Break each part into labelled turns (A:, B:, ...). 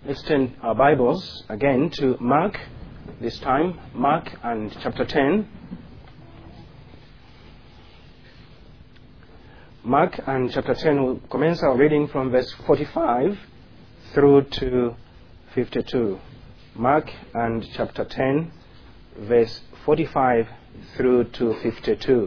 A: Let's turn our Bibles again to Mark, this time, Mark and chapter 10. Mark and chapter 10, we'll commence our reading from verse 45 through to 52. Mark and chapter 10, verse 45 through to 52.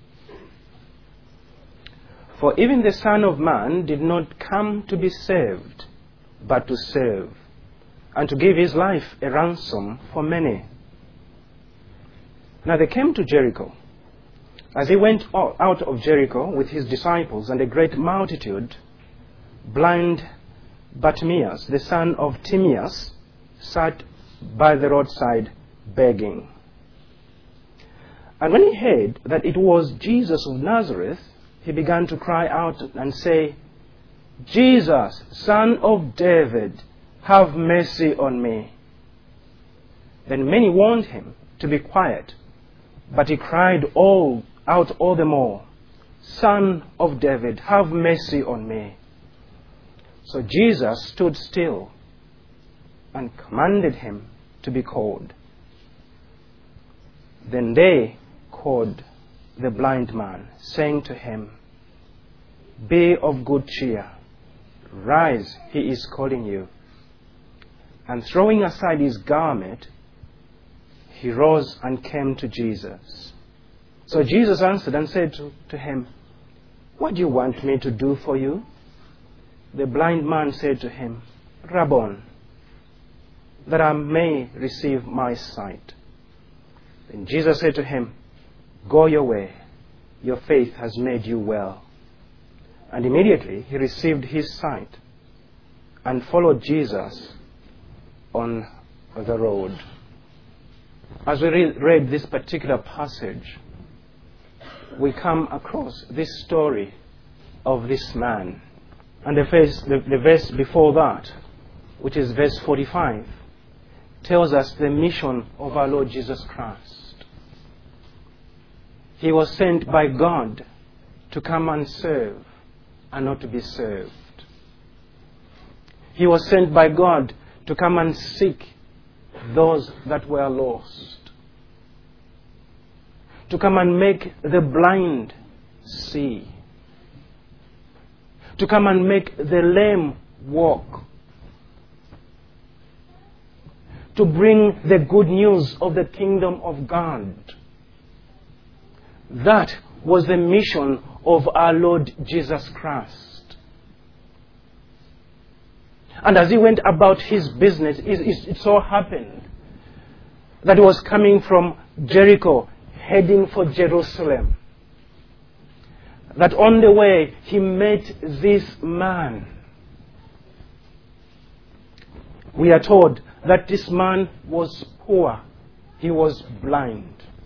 A: For even the Son of Man did not come to be saved, but to serve, and to give his life a ransom for many. Now they came to Jericho. As he went out of Jericho with his disciples and a great multitude, blind Bartimaeus, the son of Timaeus, sat by the roadside begging. And when he heard that it was Jesus of Nazareth, he began to cry out and say, Jesus, Son of David, have mercy on me. Then many warned him to be quiet, but he cried out all the more, Son of David, have mercy on me. So Jesus stood still and commanded him to be called. Then they called the blind man, saying to him, Be of good cheer. Rise, he is calling you. And throwing aside his garment, he rose and came to Jesus. So Jesus answered and said to him, What do you want me to do for you? The blind man said to him, Rabbon, that I may receive my sight. Then Jesus said to him, Go your way, your faith has made you well. And immediately he received his sight and followed Jesus on the road. As we read this particular passage, we come across this story of this man. And the verse before that, which is verse 45, tells us the mission of our Lord Jesus Christ. He was sent by God to come and serve and not to be served. He was sent by God to come and seek those that were lost. To come and make the blind see. To come and make the lame walk. To bring the good news of the kingdom of God. That was the mission of our Lord Jesus Christ. And as he went about his business, it so happened that he was coming from Jericho, heading for Jerusalem. That on the way, he met this man. We are told that this man was poor. He was blind.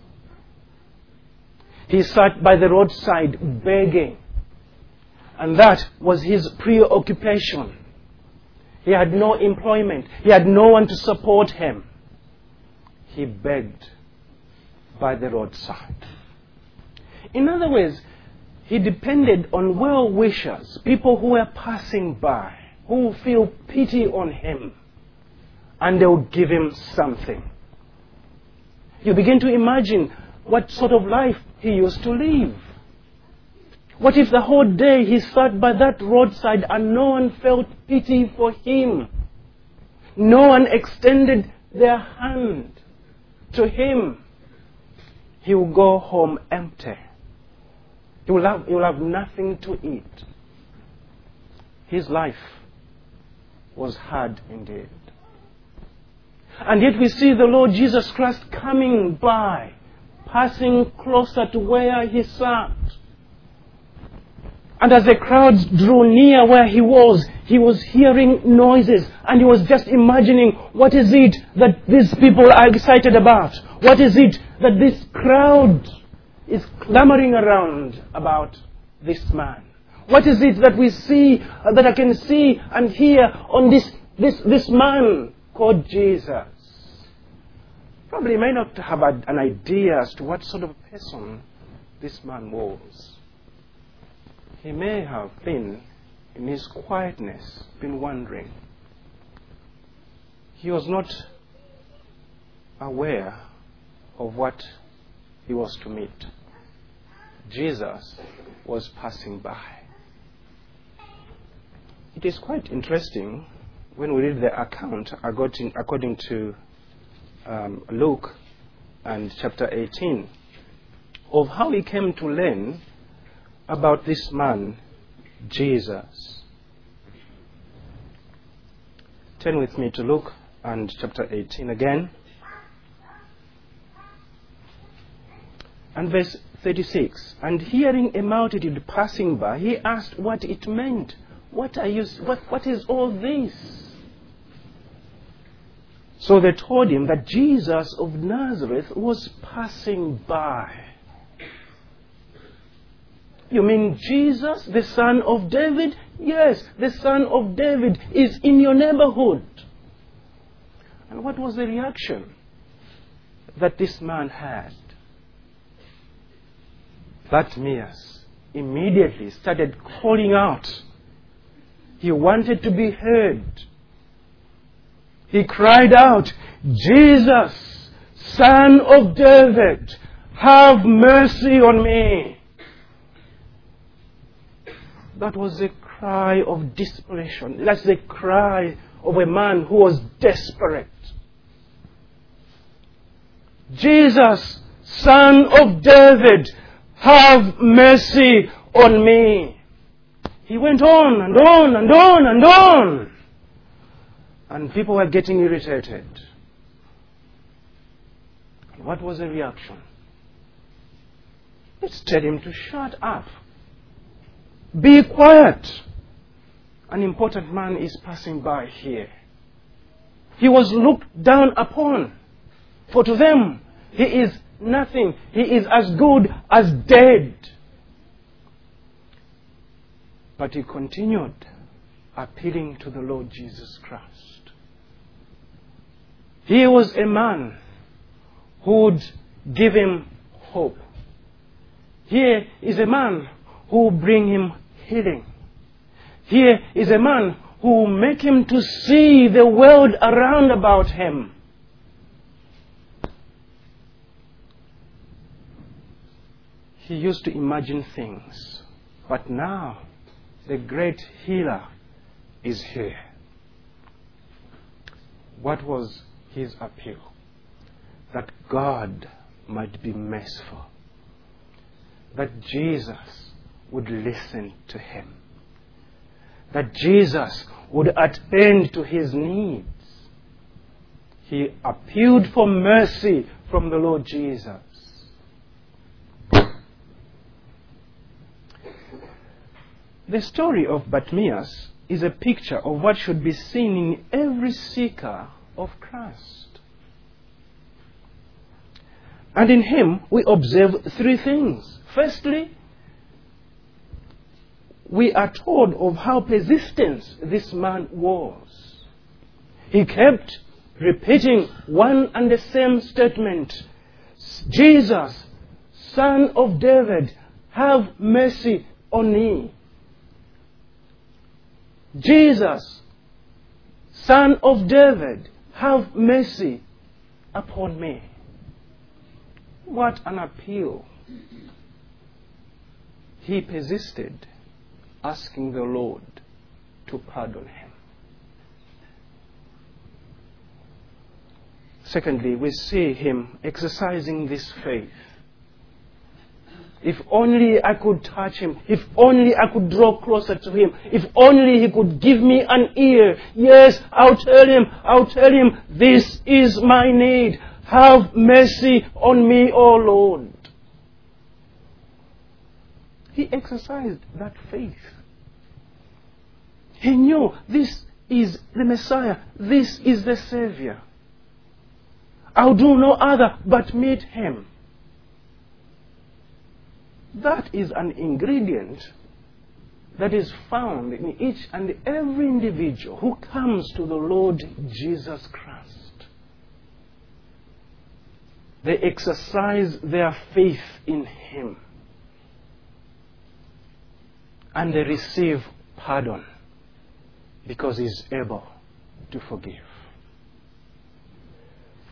A: He sat by the roadside begging. And that was his preoccupation. He had no employment. He had no one to support him. He begged by the roadside. In other words, he depended on well-wishers, people who were passing by, who feel pity on him, and they will give him something. You begin to imagine what sort of life he used to live. What if the whole day he sat by that roadside and no one felt pity for him? No one extended their hand to him. He will go home empty. He will have nothing to eat. His life was hard indeed. And yet we see the Lord Jesus Christ coming by, passing closer to where he sat. And as the crowds drew near where he was hearing noises, and he was just imagining, what is it that these people are excited about? What is it that this crowd is clamoring around about this man? What is it that we see, that I can see and hear on this man called Jesus? Probably may not have an idea as to what sort of person this man was. He may have been, in his quietness, been wondering, He was not aware of what he was to meet. Jesus was passing by. It is quite interesting when we read the account according to Luke and chapter 18 of how he came to learn about this man, Jesus. Turn with me to Luke and chapter 18 again. And verse 36. And hearing a multitude passing by, he asked what it meant. What is all this? So they told him that Jesus of Nazareth was passing by. You mean Jesus, the son of David? Yes, the son of David is in your neighborhood. And what was the reaction that this man had? Bartimaeus immediately started calling out. He wanted to be heard. He cried out, Jesus, son of David, have mercy on me. That was the cry of desperation. That's the cry of a man who was desperate. Jesus, son of David, have mercy on me. He went on and on and on and on. And people were getting irritated. And what was the reaction? Let's tell him to shut up. Be quiet. An important man is passing by here. He was looked down upon. For to them, he is nothing. He is as good as dead. But he continued appealing to the Lord Jesus Christ. He was a man who would give him hope. Here is a man who will bring him healing. Here is a man who will make him to see the world around about him. He used to imagine things, but now the great healer is here. What was his appeal? That God might be merciful. That Jesus would listen to him. That Jesus would attend to his needs. He appealed for mercy from the Lord Jesus. The story of Bartimaeus is a picture of what should be seen in every seeker of Christ. And in him we observe three things. Firstly, we are told of how persistent this man was. He kept repeating one and the same statement. Jesus, son of David, have mercy on me. Jesus, son of David, have mercy upon me. What an appeal. He persisted, asking the Lord to pardon him. Secondly, we see him exercising this faith. If only I could touch him. If only I could draw closer to him. If only he could give me an ear. Yes, I'll tell him, this is my need. Have mercy on me, O Lord. He exercised that faith. He knew this is the Messiah. This is the Savior. I'll do no other but meet him. That is an ingredient that is found in each and every individual who comes to the Lord Jesus Christ. They exercise their faith in him. And they receive pardon because he is able to forgive.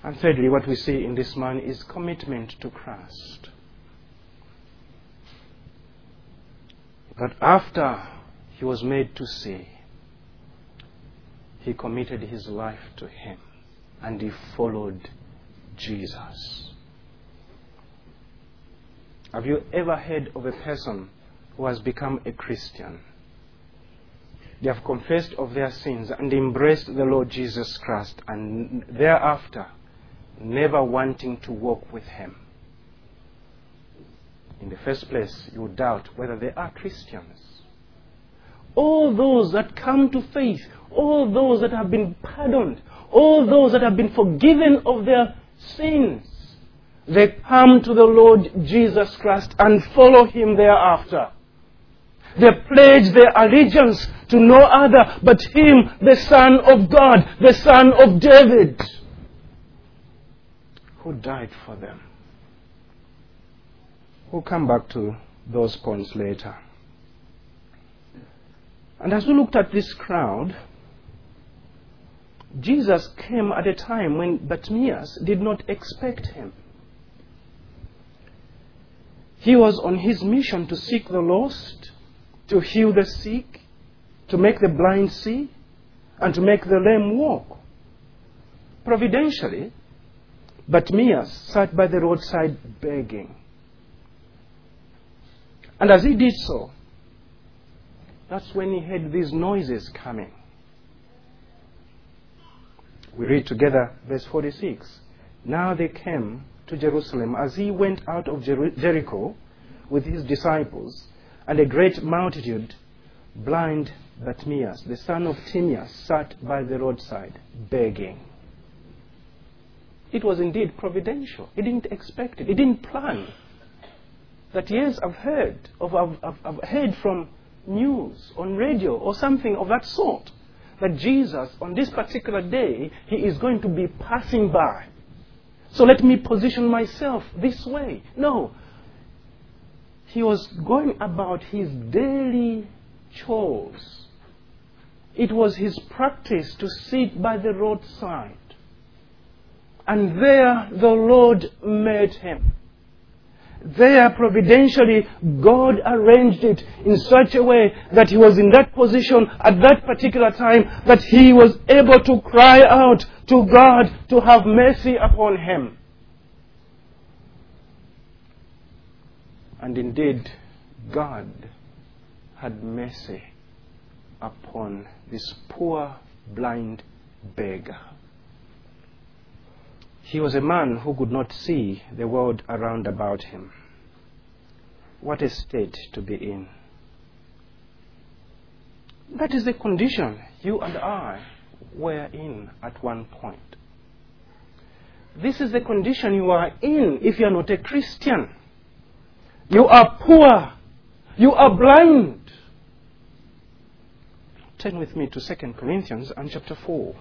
A: And thirdly, what we see in this man is commitment to Christ. But after he was made to see, he committed his life to him and he followed Jesus. Have you ever heard of a person who has become a Christian? They have confessed of their sins and embraced the Lord Jesus Christ, and thereafter never wanting to walk with him. In the first place, you would doubt whether they are Christians. All those that come to faith, all those that have been pardoned, all those that have been forgiven of their sins, they come to the Lord Jesus Christ and follow him thereafter. They pledge their allegiance to no other but him, the Son of God, the Son of David, who died for them. We'll come back to those points later. And as we looked at this crowd, Jesus came at a time when Bartimaeus did not expect him. He was on his mission to seek the lost, to heal the sick, to make the blind see, and to make the lame walk. Providentially, Bartimaeus sat by the roadside begging. And as he did so, that's when he heard these noises coming. We read together verse 46. Now they came to Jerusalem as he went out of Jericho with his disciples, and a great multitude. Blind Bartimaeus, the son of Timaeus, sat by the roadside begging. It was indeed providential. He didn't expect it. He didn't plan. That yes, I've heard from news on radio or something of that sort that Jesus on this particular day he is going to be passing by. So let me position myself this way. No. He was going about his daily chores. It was his practice to sit by the roadside. And there the Lord met him. There, providentially, God arranged it in such a way that he was in that position at that particular time that he was able to cry out to God to have mercy upon him. And indeed, God had mercy upon this poor, blind beggar. He was a man who could not see the world around about him. What a state to be in. That is the condition you and I were in at one point. This is the condition you are in if you are not a Christian. You are poor. You are blind. Turn with me to 2 Corinthians and chapter 4.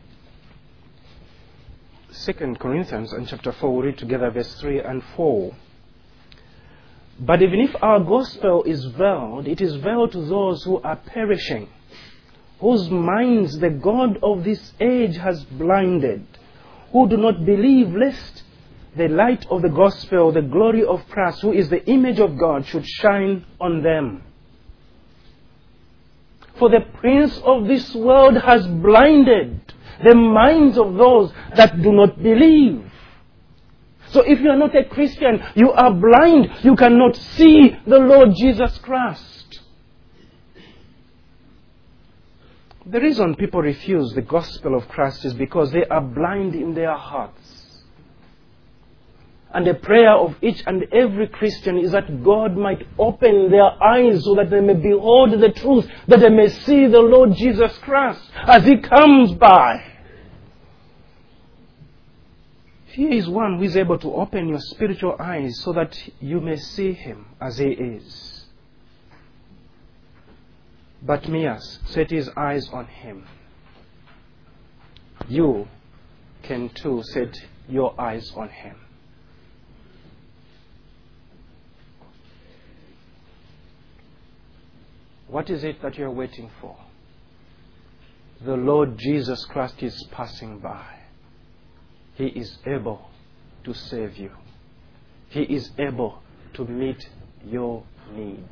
A: 2 Corinthians and chapter 4, we read together verse 3 and 4. But even if our gospel is veiled, it is veiled to those who are perishing, whose minds the God of this age has blinded, who do not believe lest the light of the gospel, the glory of Christ, who is the image of God, should shine on them. For the prince of this world has blinded the minds of those that do not believe. So if you are not a Christian, you are blind. You cannot see the Lord Jesus Christ. The reason people refuse the gospel of Christ is because they are blind in their hearts. And the prayer of each and every Christian is that God might open their eyes so that they may behold the truth, that they may see the Lord Jesus Christ as he comes by. Here is one who is able to open your spiritual eyes so that you may see him as he is. Bartimaeus set his eyes on him. You can too set your eyes on him. What is it that you are waiting for? The Lord Jesus Christ is passing by. He is able to save you. He is able to meet your need.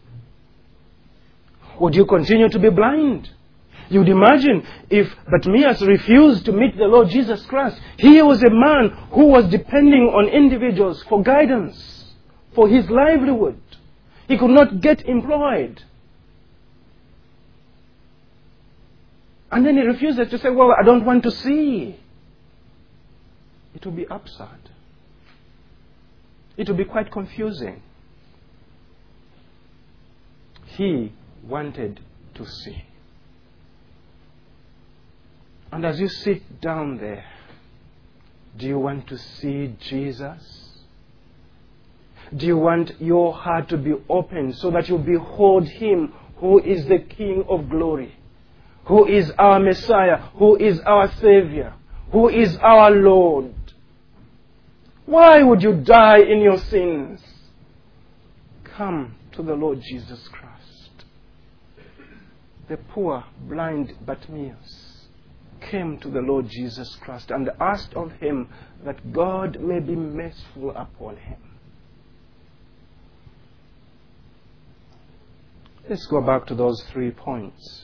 A: Would you continue to be blind? You'd imagine if Bartimaeus refused to meet the Lord Jesus Christ. He was a man who was depending on individuals for guidance, for his livelihood. He could not get employed. And then he refuses to say, well, I don't want to see. It will be absurd. It will be quite confusing. He wanted to see. And as you sit down there, do you want to see Jesus? Do you want your heart to be open so that you behold Him who is the King of glory, who is our Messiah, who is our Savior, who is our Lord? Why would you die in your sins? Come to the Lord Jesus Christ. The poor, blind Bartimaeus came to the Lord Jesus Christ and asked of Him that God may be merciful upon him. Let's go back to those 3 points.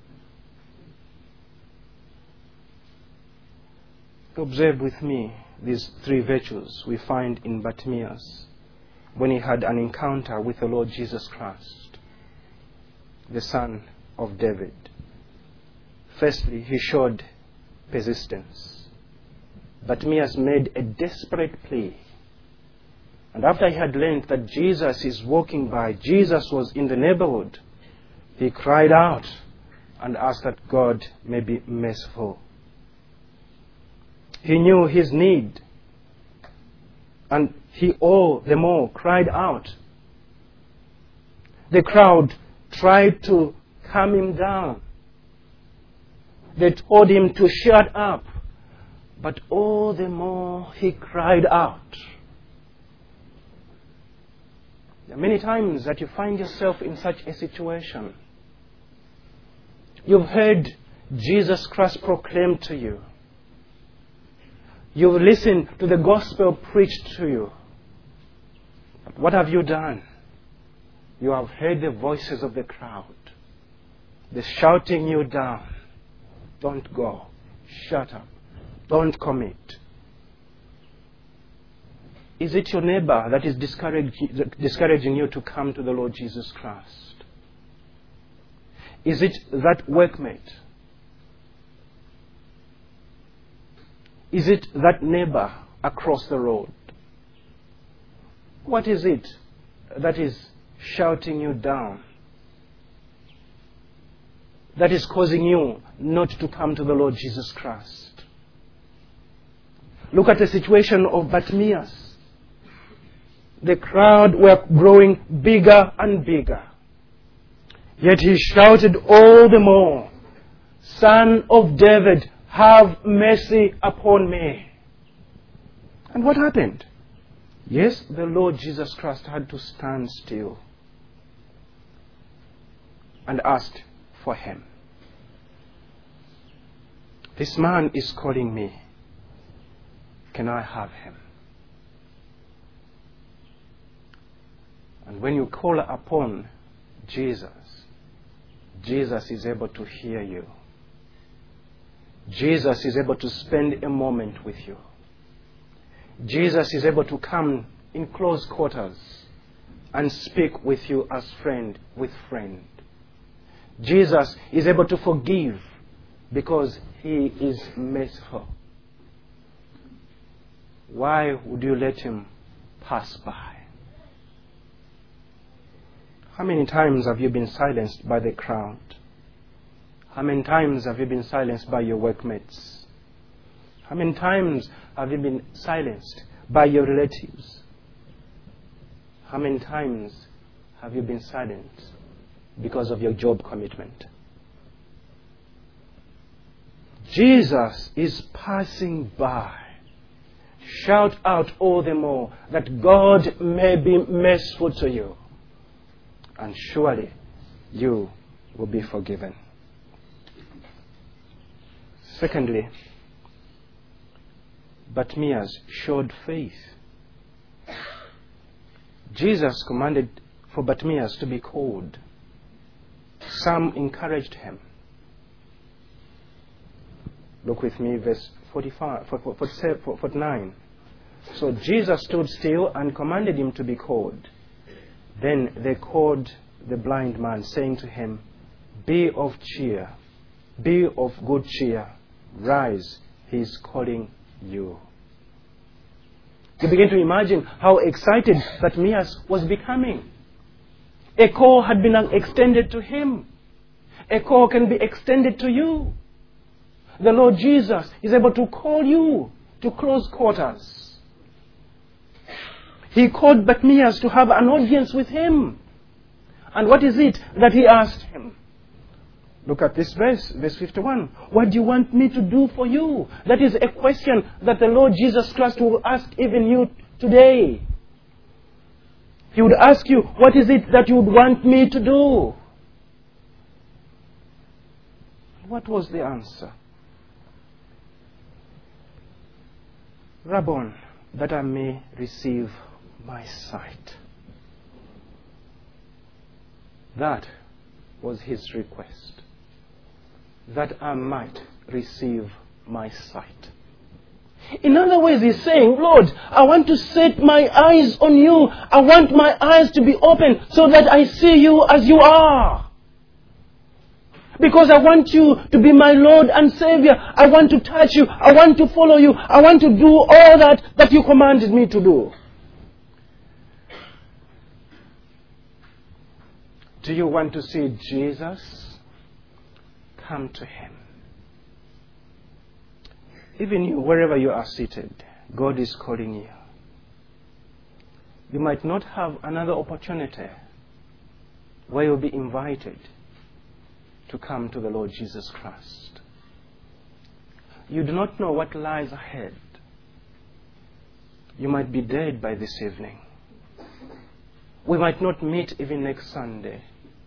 A: Observe with me these 3 virtues we find in Bartimaeus when he had an encounter with the Lord Jesus Christ, the Son of David. Firstly, he showed persistence. Bartimaeus made a desperate plea. And after he had learned that Jesus is walking by, Jesus was in the neighborhood, he cried out and asked that God may be merciful. He knew his need, and he all the more cried out. The crowd tried to calm him down. They told him to shut up, but all the more he cried out. There are many times that you find yourself in such a situation. You've heard Jesus Christ proclaimed to you. You've listened to the gospel preached to you. But what have you done? You have heard the voices of the crowd. They're shouting you down. Don't go. Shut up. Don't commit. Is it your neighbor that is discouraging you to come to the Lord Jesus Christ? Is it that workmate? Is it that neighbor across the road? What is it that is shouting you down? That is causing you not to come to the Lord Jesus Christ? Look at the situation of Bartimaeus. The crowd were growing bigger and bigger. Yet he shouted all the more, Son of David, have mercy upon me. And what happened? Yes, the Lord Jesus Christ had to stand still and asked for him. This man is calling me. Can I have him? And when you call upon Jesus, Jesus is able to hear you. Jesus is able to spend a moment with you. Jesus is able to come in close quarters and speak with you as friend with friend. Jesus is able to forgive because He is merciful. Why would you let Him pass by? How many times have you been silenced by the crowd? How many times have you been silenced by your workmates? How many times have you been silenced by your relatives? How many times have you been silenced because of your job commitment? Jesus is passing by. Shout out all the more that God may be merciful to you. And surely you will be forgiven. Bartimaeus showed faith. Jesus commanded for Bartimaeus to be called. Some encouraged him. Look with me, verse 49. So Jesus stood still and commanded him to be called. Then they called the blind man, saying to him, "Be of cheer, be of good cheer, rise, he is calling you." You begin to imagine how excited Bartimaeus was becoming. A call had been extended to him. A call can be extended to you. The Lord Jesus is able to call you to close quarters. He called Bartimaeus to have an audience with him. And what is it that he asked him? Look at this verse 51. What do you want me to do for you? That is a question that the Lord Jesus Christ will ask even you today. He would ask you, what is it that you would want me to do? What was the answer? Rabbon, that I may receive my sight. That was his request. That I might receive my sight. In other words, he's saying, Lord, I want to set my eyes on you. I want my eyes to be open so that I see you as you are. Because I want you to be my Lord and Savior. I want to touch you. I want to follow you. I want to do all that you commanded me to do. Do you want to see Jesus? Come to him. Even you, wherever you are seated, God is calling you. You might not have another opportunity where you'll be invited to come to the Lord Jesus Christ. You do not know what lies ahead. You might be dead by this evening. We might not meet even next Sunday.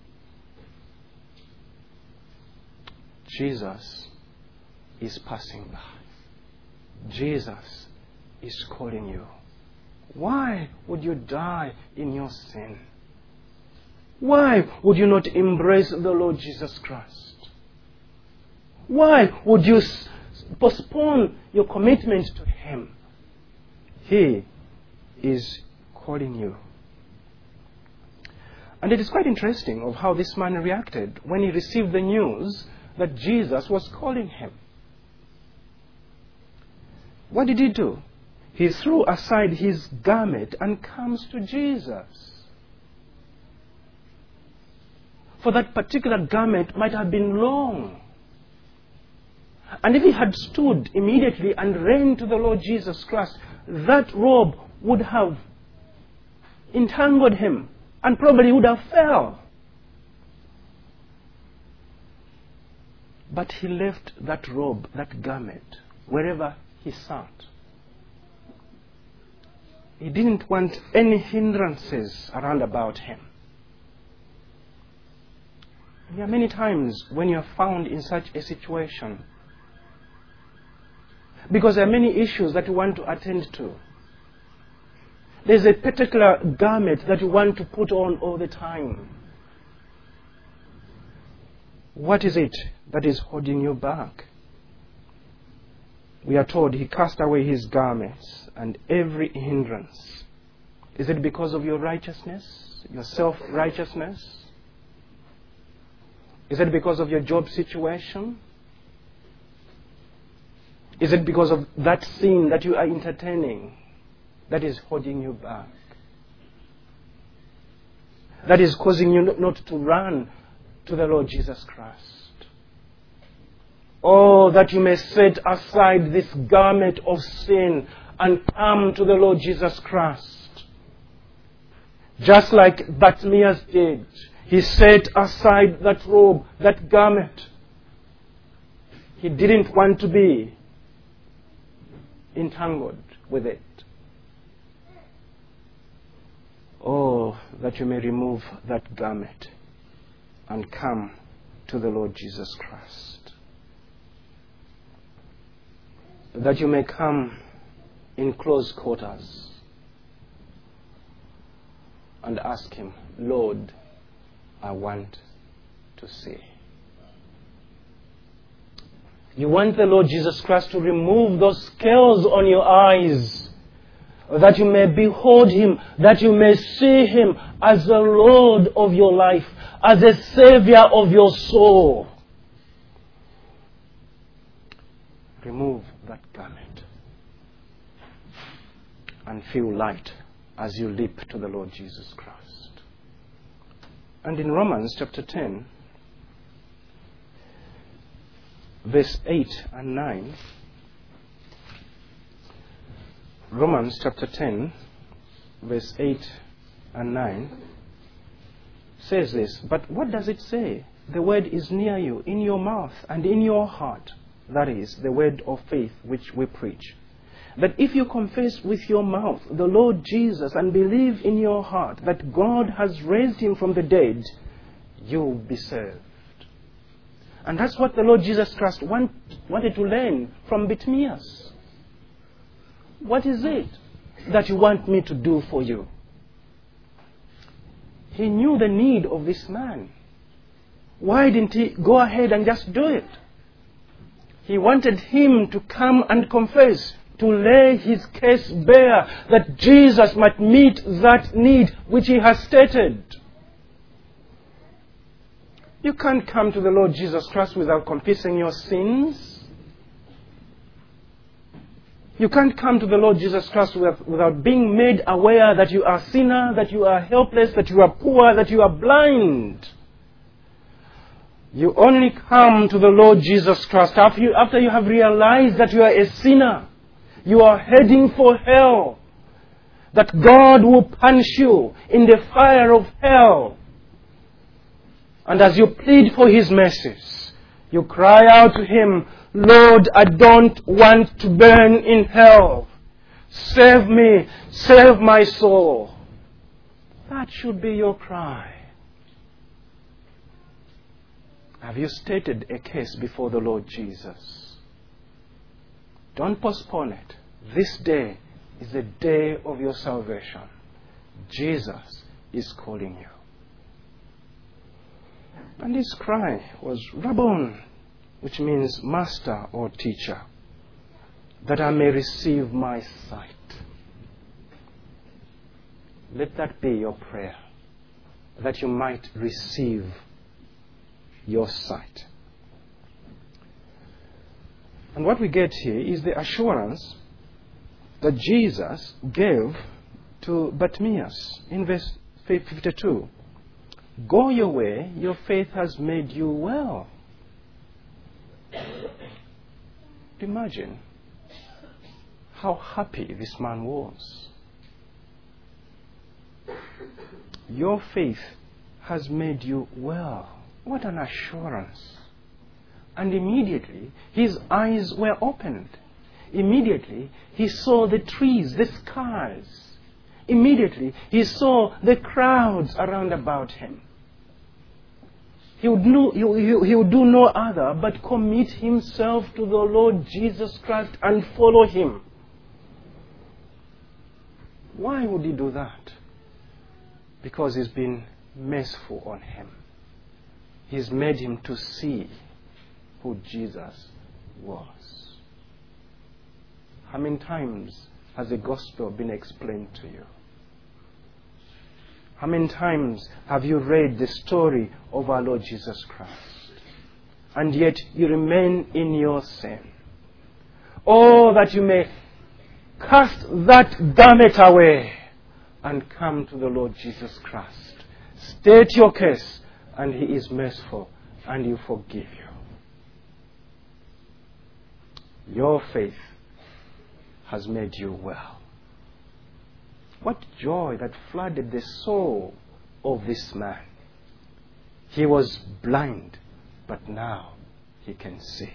A: Jesus is passing by. Jesus is calling you. Why would you die in your sin? Why would you not embrace the Lord Jesus Christ? Why would you postpone your commitment to him? He is calling you. And it is quite interesting of how this man reacted when he received the news that Jesus was calling him. What did he do? He threw aside his garment and comes to Jesus. For that particular garment might have been long. And if he had stood immediately and ran to the Lord Jesus Christ, that robe would have entangled him and probably would have fell. But he left that robe, that garment, wherever he sat. He didn't want any hindrances around about him. There are many times when you are found in such a situation because there are many issues that you want to attend to. There's a particular garment that you want to put on all the time. What is it that is holding you back? We are told he cast away his garments and every hindrance. Is it because of your righteousness, your self-righteousness? Is it because of your job situation? Is it because of that sin that you are entertaining that is holding you back? That is causing you not to run to the Lord Jesus Christ. Oh, that you may set aside this garment of sin and come to the Lord Jesus Christ. Just like Bartimaeus did. He set aside that robe, that garment. He didn't want to be entangled with it. Oh, that you may remove that garment and come to the Lord Jesus Christ. That you may come in close quarters and ask him, Lord, I want to see. You want the Lord Jesus Christ to remove those scales on your eyes, that you may behold him, that you may see him as the Lord of your life, as a Savior of your soul. Remove that garment and feel light as you leap to the Lord Jesus Christ. And in Romans chapter 10, verse 8 and 9, Romans chapter 10, verse 8 and 9 says this. But what does it say? The word is near you, in your mouth and in your heart. That is, the word of faith which we preach. That if you confess with your mouth the Lord Jesus and believe in your heart that God has raised him from the dead, you will be saved. And that's what the Lord Jesus Christ wanted to learn from Bartimaeus. What is it that you want me to do for you? He knew the need of this man. Why didn't he go ahead and just do it? He wanted him to come and confess, to lay his case bare, that Jesus might meet that need which he has stated. You can't come to the Lord Jesus Christ without confessing your sins. You can't come to the Lord Jesus Christ without being made aware that you are a sinner, that you are helpless, that you are poor, that you are blind. You only come to the Lord Jesus Christ after you have realized that you are a sinner. You are heading for hell. That God will punish you in the fire of hell. And as you plead for his mercies, you cry out to him, Lord, I don't want to burn in hell. Save me, save my soul. That should be your cry. Have you stated a case before the Lord Jesus? Don't postpone it. This day is the day of your salvation. Jesus is calling you. And his cry was, Rabbon, which means master or teacher, that I may receive my sight. Let that be your prayer, that you might receive your sight. And what we get here is the assurance that Jesus gave to Bartimaeus in verse 52. Go your way, your faith has made you well. Imagine how happy this man was. Your faith has made you well. What an assurance. And immediately his eyes were opened. Immediately he saw the trees, the skies. Immediately he saw the crowds around about him. He would do no other but commit himself to the Lord Jesus Christ and follow him. Why would he do that? Because he's been merciful on him. He's made him to see who Jesus was. How many times has the gospel been explained to you? How many times have you read the story of our Lord Jesus Christ? And yet you remain in your sin. Oh, that you may cast that garment away and come to the Lord Jesus Christ. State your case, and he is merciful, and he will forgive you. Your faith has made you well. What joy that flooded the soul of this man. He was blind, but now he can see.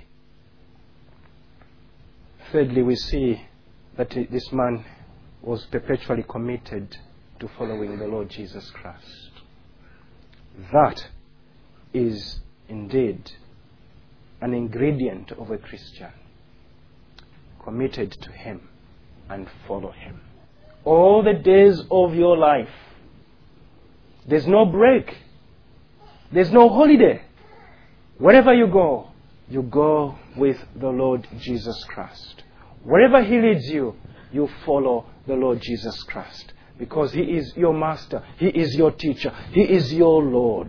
A: Thirdly, we see that this man was perpetually committed to following the Lord Jesus Christ. That is indeed an ingredient of a Christian. Committed to him and follow him. All the days of your life. There's no break. There's no holiday. Wherever you go with the Lord Jesus Christ. Wherever he leads you, you follow the Lord Jesus Christ. Because he is your master. He is your teacher. He is your Lord.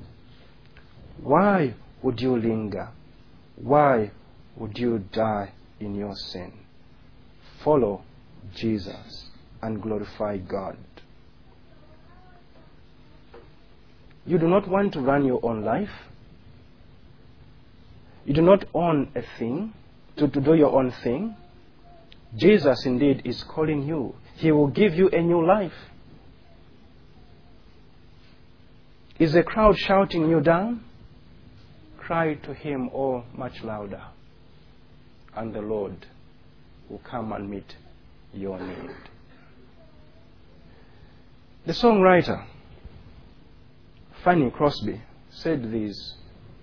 A: Why would you linger? Why would you die in your sin? Follow Jesus and glorify God. You do not want to run your own life. You do not own a thing, to do your own thing. Jesus indeed is calling you. He will give you a new life. Is the crowd shouting you down? Cry to him all much louder, and the Lord will come and meet your need. The songwriter Fanny Crosby said this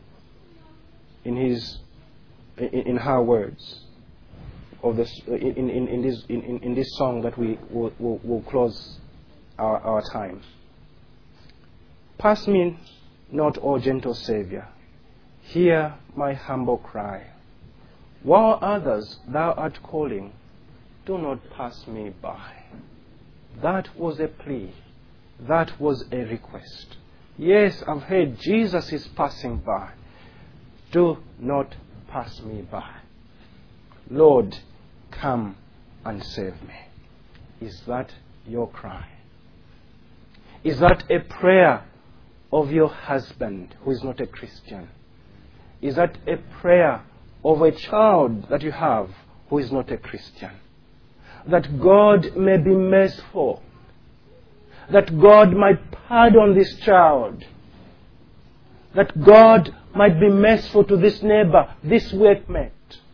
A: in her words of this in this song that we will close our time. Pass me not, O gentle Saviour, hear my humble cry. While others thou art calling, do not pass me by. That was a plea. That was a request. Yes, I've heard Jesus is passing by. Do not pass me by. Lord, come and save me. Is that your cry? Is that a prayer of your husband who is not a Christian? Is that a prayer of a child that you have who is not a Christian? That God may be merciful. That God might pardon this child. That God might be merciful to this neighbor, this workmate.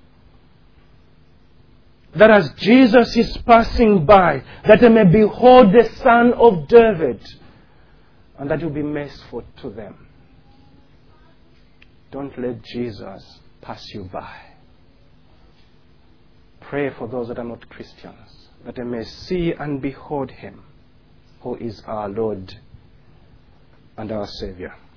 A: That as Jesus is passing by, that he may behold the Son of David, and that he will be merciful to them. Don't let Jesus pass you by. Pray for those that are not Christians, that they may see and behold him, who is our Lord and our Savior.